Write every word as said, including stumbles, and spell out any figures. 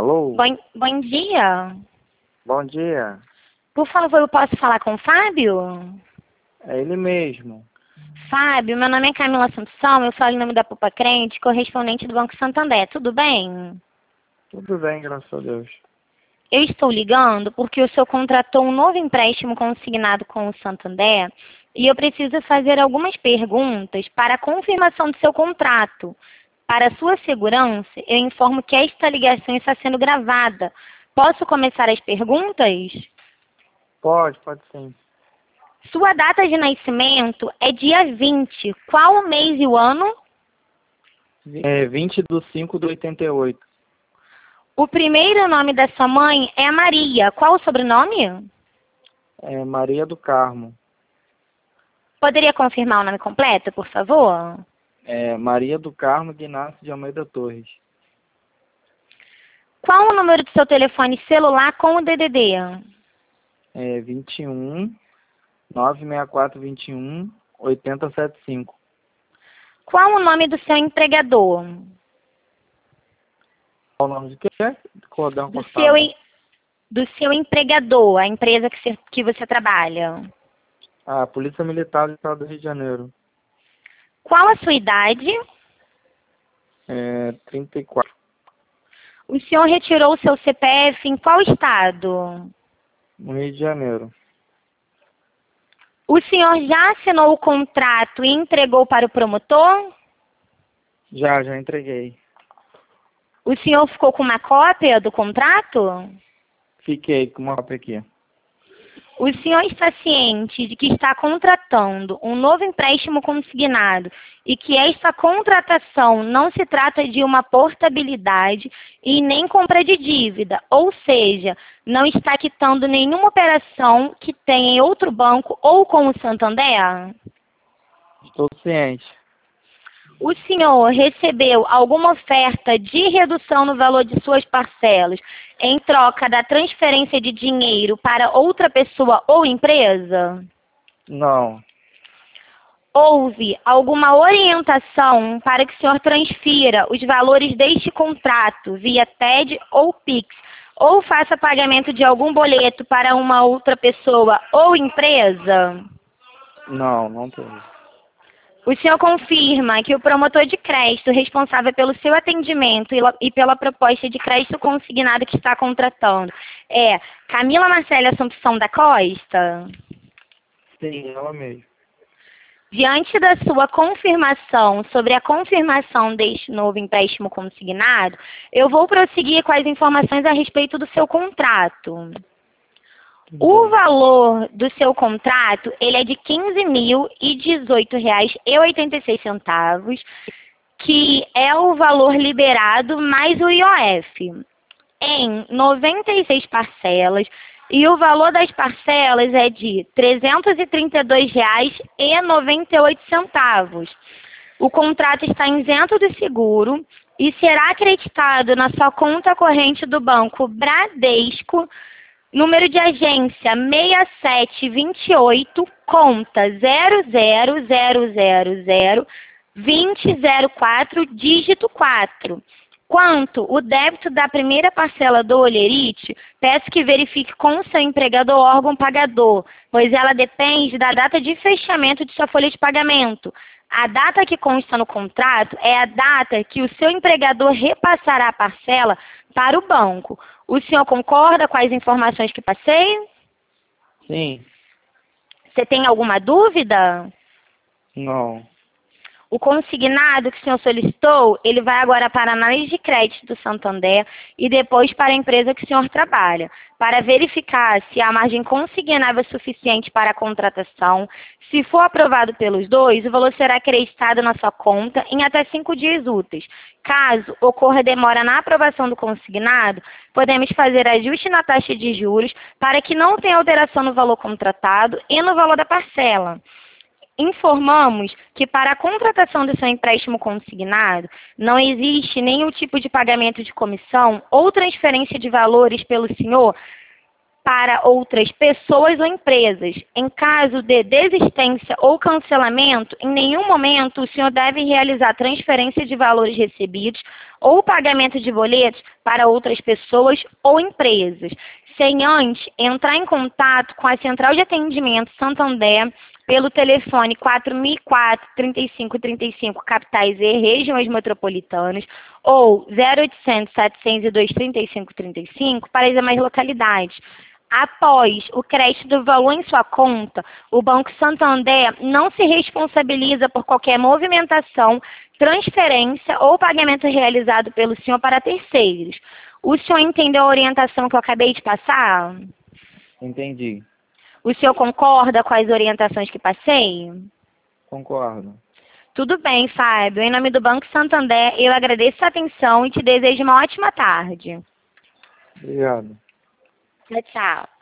Alô? Bom, bom dia. Bom dia. Por favor, eu posso falar com o Fábio? É ele mesmo. Fábio, meu nome é Camila Assunção, eu sou aluna da Pupa Crente, correspondente do Banco Santander. Tudo bem? Tudo bem, graças a Deus. Eu estou ligando porque o senhor contratou um novo empréstimo consignado com o Santander e eu preciso fazer algumas perguntas para a confirmação do seu contrato. Para sua segurança, eu informo que esta ligação está sendo gravada. Posso começar as perguntas? Pode, pode sim. Sua data de nascimento é dia vinte. Qual o mês e o ano? É vinte de cinco de oitenta e oito. O primeiro nome da sua mãe é Maria. Qual o sobrenome? É Maria do Carmo. Poderia confirmar o nome completo, por favor? É Maria do Carmo de Inácio de Almeida Torres. Qual o número do seu telefone celular com o D D D? É vinte e um, nove seis quatro, vinte e um, oitenta e setenta e cinco. Qual o nome do seu empregador? Qual o nome de quê? Cordão Do cortado. seu, em- do seu empregador, a empresa que você, que você trabalha. Ah, Polícia Militar do Estado do Rio de Janeiro. Qual a sua idade? É trinta e quatro. O senhor retirou o seu C P F em qual estado? No Rio de Janeiro. O senhor já assinou o contrato e entregou para o promotor? Já, já entreguei. O senhor ficou com uma cópia do contrato? Fiquei com uma cópia aqui. O senhor está ciente de que está contratando um novo empréstimo consignado e que esta contratação não se trata de uma portabilidade e nem compra de dívida, ou seja, não está quitando nenhuma operação que tenha em outro banco ou com o Santander? Estou ciente. O senhor recebeu alguma oferta de redução no valor de suas parcelas em troca da transferência de dinheiro para outra pessoa ou empresa? Não. Houve alguma orientação para que o senhor transfira os valores deste contrato via T E D ou Pix, ou faça pagamento de algum boleto para uma outra pessoa ou empresa? Não, não teve. O senhor confirma que o promotor de crédito responsável pelo seu atendimento e la- e pela proposta de crédito consignado que está contratando é Camila Marcela Assumpção da Costa? Sim, ela mesmo. Diante da sua confirmação sobre a confirmação deste novo empréstimo consignado, eu vou prosseguir com as informações a respeito do seu contrato. O valor do seu contrato, ele é de quinze mil e dezoito reais e oitenta e seis centavos, que é o valor liberado mais o I O F, em noventa e seis parcelas, e o valor das parcelas é de trezentos e trinta e dois reais e noventa e oito centavos. O contrato está isento de seguro e será acreditado na sua conta corrente do banco Bradesco, número de agência seis sete dois oito, conta zero zero zero zero zero dois zero zero quatro, dígito quatro. Quanto o débito da primeira parcela do Olerite, peço que verifique com o seu empregador ou órgão pagador, pois ela depende da data de fechamento de sua folha de pagamento. A data que consta no contrato é a data que o seu empregador repassará a parcela para o banco. O senhor concorda com as informações que passei? Sim. Você tem alguma dúvida? Não. O consignado que o senhor solicitou, ele vai agora para a análise de crédito do Santander e depois para a empresa que o senhor trabalha, para verificar se a margem consignável é suficiente para a contratação. Se for aprovado pelos dois, o valor será acreditado na sua conta em até cinco dias úteis. Caso ocorra demora na aprovação do consignado, podemos fazer ajuste na taxa de juros para que não tenha alteração no valor contratado e no valor da parcela. Informamos que para a contratação do seu empréstimo consignado, não existe nenhum tipo de pagamento de comissão ou transferência de valores pelo senhor para outras pessoas ou empresas. Em caso de desistência ou cancelamento, em nenhum momento o senhor deve realizar transferência de valores recebidos ou pagamento de boletos para outras pessoas ou empresas, sem antes entrar em contato com a Central de Atendimento Santander pelo telefone quatro mil e quatro, trinta e cinco trinta e cinco, capitais e regiões metropolitanas, ou zero oitocentos, setecentos e dois, trinta e cinco trinta e cinco para as demais localidades. Após o crédito do valor em sua conta, o Banco Santander não se responsabiliza por qualquer movimentação, transferência ou pagamento realizado pelo senhor para terceiros. O senhor entendeu a orientação que eu acabei de passar? Entendi. O senhor concorda com as orientações que passei? Concordo. Tudo bem, Fábio. Em nome do Banco Santander, eu agradeço a atenção e te desejo uma ótima tarde. Obrigado. Tchau, tchau.